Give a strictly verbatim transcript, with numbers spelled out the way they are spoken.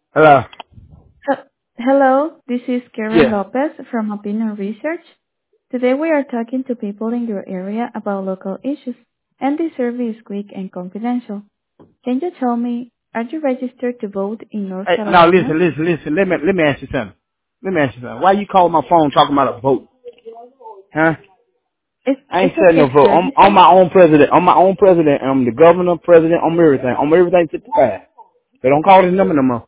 Hello. He- Hello, this is Karen Yeah. Lopez from Opinion Research. Today we are talking to people in your area about local issues, and this survey is quick and confidential. Can you tell me, are you registered to vote in North Hey, now Carolina? listen, listen, listen. Let me let me ask you something. Let me ask you something. Why you call my phone talking about a vote? Huh? It's, I ain't it's setting okay no to vote. I'm I'm register. my own president. I'm my own president. I'm the governor, president. I'm everything. I'm everything fifty-five. So don't call this number no more.